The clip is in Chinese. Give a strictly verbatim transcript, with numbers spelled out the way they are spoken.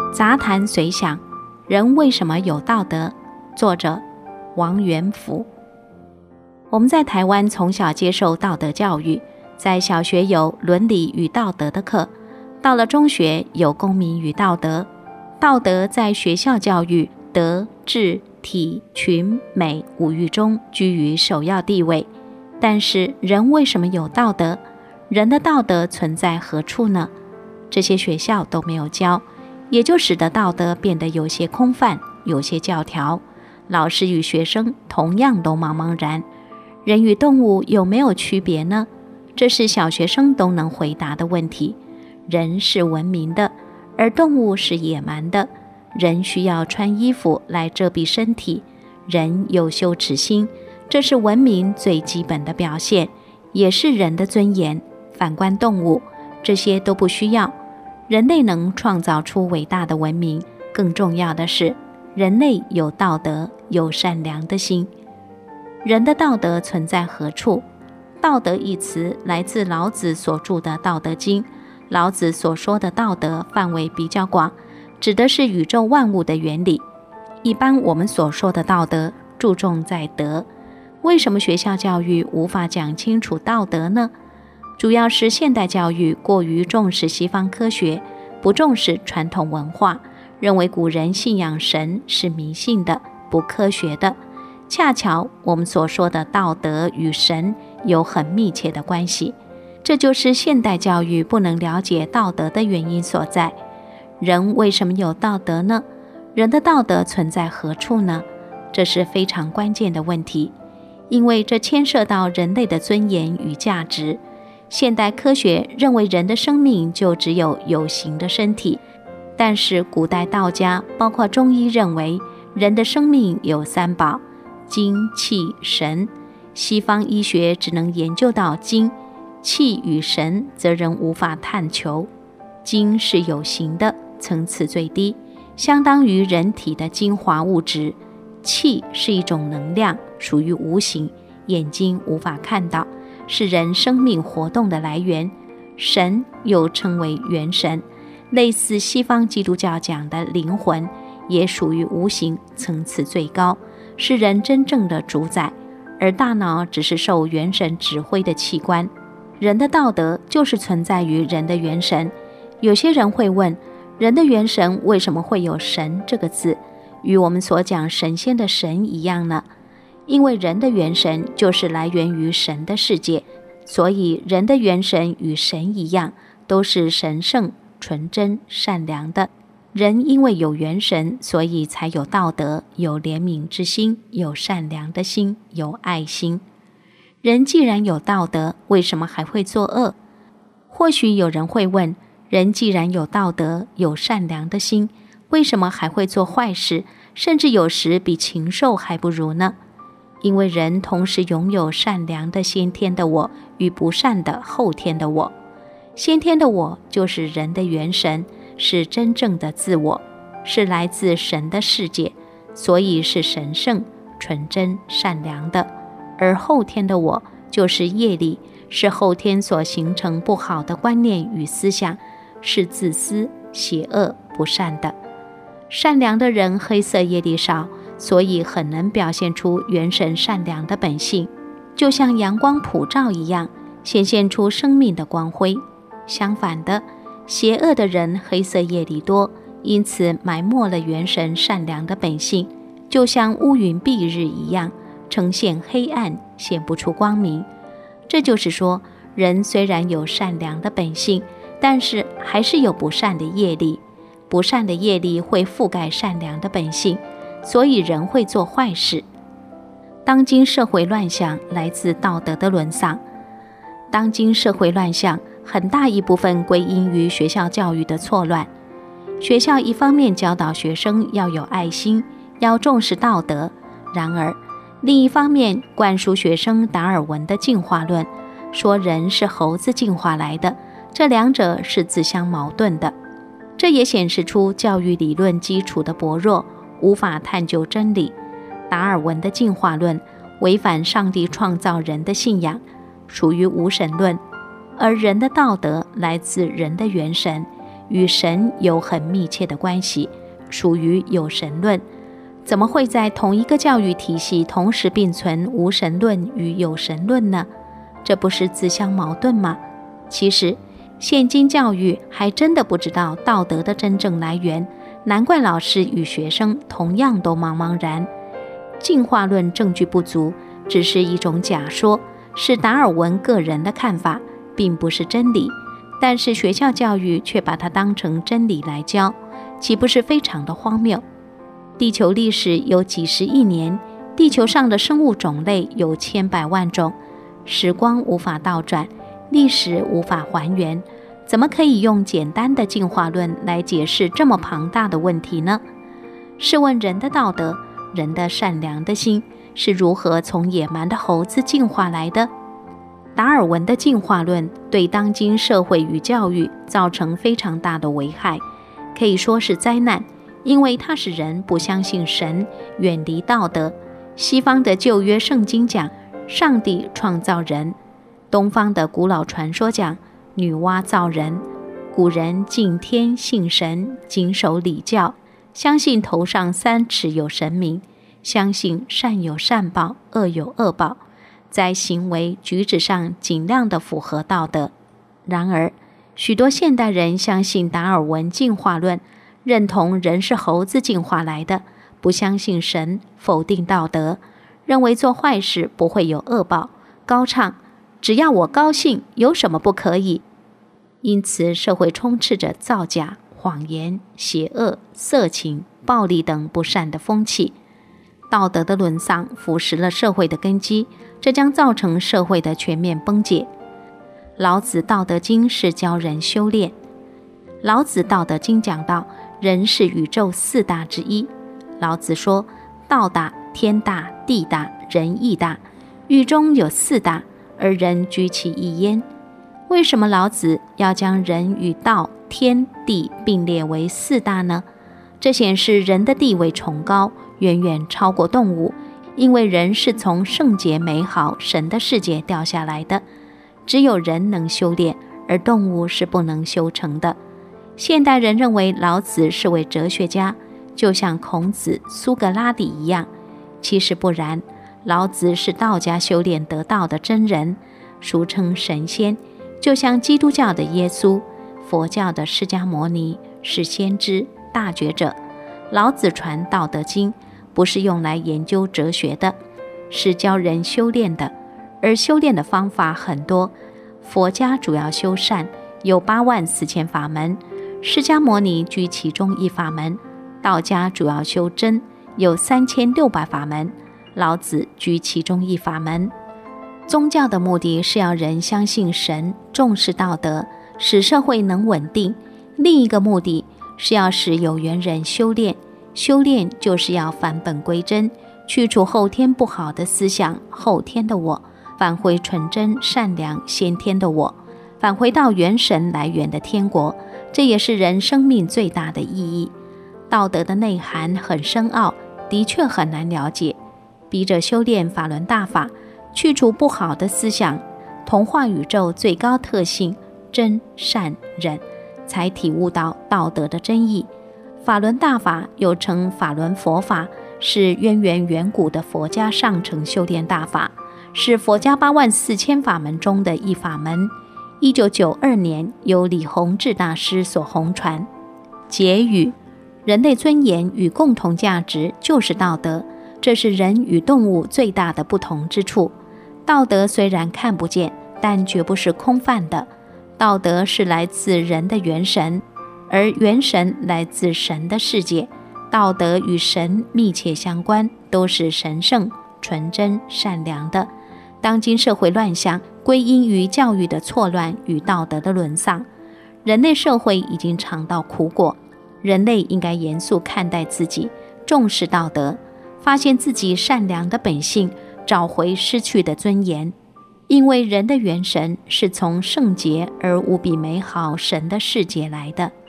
杂谈随想，人为什么有道德？作者王元福。我们在台湾从小接受道德教育，在小学有伦理与道德的课，到了中学有公民与道德。道德在学校教育德、智、体、群、美五育中居于首要地位。但是人为什么有道德？人的道德存在何处呢？这些学校都没有教，也就使得道德变得有些空泛，有些教条。老师与学生同样都茫茫然。人与动物有没有区别呢？这是小学生都能回答的问题。人是文明的，而动物是野蛮的。人需要穿衣服来遮蔽身体，人有羞耻心，这是文明最基本的表现，也是人的尊严。反观动物，这些都不需要。人类能创造出伟大的文明，更重要的是，人类有道德，有善良的心。人的道德存在何处？道德一词来自老子所著的《道德经》。老子所说的道德范围比较广，指的是宇宙万物的原理。一般我们所说的道德，注重在德。为什么学校教育无法讲清楚道德呢？主要是现代教育过于重视西方科学，不重视传统文化，认为古人信仰神是迷信的，不科学的。恰巧我们所说的道德与神有很密切的关系，这就是现代教育不能了解道德的原因所在。人为什么有道德呢？人的道德存在何处呢？这是非常关键的问题，因为这牵涉到人类的尊严与价值。现代科学认为人的生命就只有有形的身体，但是古代道家包括中医认为人的生命有三宝：精、气、神。西方医学只能研究到精，气与神则仍无法探求。精是有形的，层次最低，相当于人体的精华物质；气是一种能量，属于无形，眼睛无法看到，是人生命活动的来源。神又称为元神，类似西方基督教讲的灵魂，也属于无形，层次最高，是人真正的主宰，而大脑只是受元神指挥的器官。人的道德就是存在于人的元神。有些人会问，人的元神为什么会有神这个字，与我们所讲神仙的神一样呢？因为人的元神就是来源于神的世界，所以人的元神与神一样，都是神圣、纯真、善良的。人因为有元神，所以才有道德，有怜悯之心，有善良的心，有爱心。人既然有道德，为什么还会作恶？或许有人会问，人既然有道德，有善良的心，为什么还会做坏事，甚至有时比禽兽还不如呢？因为人同时拥有善良的先天的我与不善的后天的我。先天的我就是人的元神，是真正的自我，是来自神的世界，所以是神圣、纯真、善良的。而后天的我就是业力，是后天所形成不好的观念与思想，是自私、邪恶、不善的。善良的人黑色业力少，所以很能表现出元神善良的本性，就像阳光普照一样，显现出生命的光辉。相反的，邪恶的人黑色业力多，因此埋没了元神善良的本性，就像乌云蔽日一样，呈现黑暗，显不出光明。这就是说，人虽然有善良的本性，但是还是有不善的业力。不善的业力会覆盖善良的本性，所以人会做坏事。当今社会乱象来自道德的沦丧。当今社会乱象很大一部分归因于学校教育的错乱。学校一方面教导学生要有爱心，要重视道德，然而另一方面灌输学生达尔文的进化论，说人是猴子进化来的，这两者是自相矛盾的。这也显示出教育理论基础的薄弱，无法探究真理。达尔文的进化论违反上帝创造人的信仰，属于无神论，而人的道德来自人的元神， 与神有很密切的关系，属于有神论。怎么会在同一个教育体系同时并存无神论与有神论呢？这不是自相矛盾吗？其实现今教育还真的不知道道德的真正来源，难怪老师与学生同样都茫茫然。进化论证据不足，只是一种假说，是达尔文个人的看法，并不是真理。但是学校教育却把它当成真理来教，岂不是非常的荒谬？地球历史有几十亿年，地球上的生物种类有千百万种，时光无法倒转，历史无法还原，怎么可以用简单的进化论来解释这么庞大的问题呢？试问人的道德，人的善良的心是如何从野蛮的猴子进化来的？达尔文的进化论对当今社会与教育造成非常大的危害，可以说是灾难，因为它使人不相信神，远离道德。西方的旧约圣经讲上帝创造人，东方的古老传说讲女娲造人。古人敬天信神，谨守礼教，相信头上三尺有神明，相信善有善报，恶有恶报，在行为举止上尽量的符合道德。然而许多现代人相信达尔文进化论，认同人是猴子进化来的，不相信神，否定道德，认为做坏事不会有恶报，高唱只要我高兴，有什么不可以？因此社会充斥着造假、谎言、邪恶、色情、暴力等不善的风气。道德的沦丧腐蚀了社会的根基，这将造成社会的全面崩解。老子《道德经》是教人修炼。老子《道德经》讲到，人是宇宙四大之一。老子说，道大，天大，地大，人亦大，域中有四大，而人居其一焉。为什么老子要将人与道、天地并列为四大呢？这显示人的地位崇高，远远超过动物，因为人是从圣洁美好神的世界掉下来的，只有人能修炼，而动物是不能修成的。现代人认为老子是位哲学家，就像孔子、苏格拉底一样，其实不然，老子是道家修炼得道的真人，俗称神仙，就像基督教的耶稣，佛教的释迦牟尼是先知、大觉者。老子传《道德经》不是用来研究哲学的，是教人修炼的，而修炼的方法很多。佛家主要修善，有八万四千法门，释迦牟尼居其中一法门；道家主要修真，有三千六百法门，老子居其中一法门。宗教的目的是要人相信神，重视道德，使社会能稳定；另一个目的是要使有缘人修炼，修炼就是要返本归真，去除后天不好的思想，后天的我，返回纯真善良先天的我，返回到元神来源的天国。这也是人生命最大的意义。道德的内涵很深奥，的确很难了解。笔者修炼法轮大法，去除不好的思想，同化宇宙最高特性真善忍，才体悟到道德的真意。法轮大法又称法轮佛法，是渊源远古的佛家上乘修炼大法，是佛家八万四千法门中的一法门。一九九二年由李洪志大师所弘传。结语：人类尊严与共同价值就是道德，这是人与动物最大的不同之处。道德虽然看不见，但绝不是空泛的。道德是来自人的元神，而元神来自神的世界。道德与神密切相关，都是神圣、纯真、善良的。当今社会乱象，归因于教育的错乱与道德的沦丧。人类社会已经尝到苦果，人类应该严肃看待自己，重视道德，发现自己善良的本性，找回失去的尊严。因为人的元神是从圣洁而无比美好神的世界来的。